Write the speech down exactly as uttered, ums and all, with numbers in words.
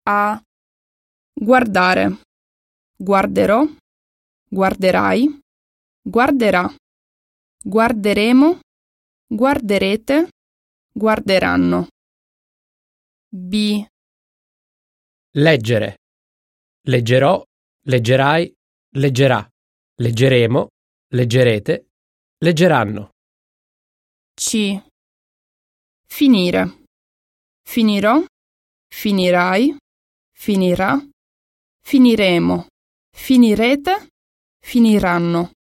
A. Guardare. Guarderò. Guarderai. Guarderà. Guarderemo. Guarderete. Guarderanno. B. Leggere. Leggerò, leggerai, leggerà, leggeremo, leggerete, leggeranno. C. Finire. Finirò, finirai, finirà, finiremo, finirete, finiranno.